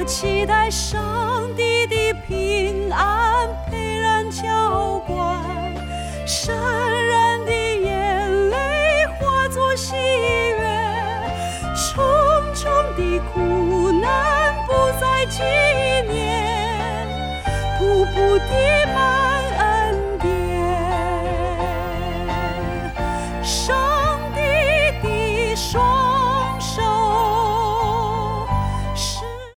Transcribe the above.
期待上帝的平安沛然浇灌，潸然的眼泪化作喜悦，重重的苦难不再纪念，步步的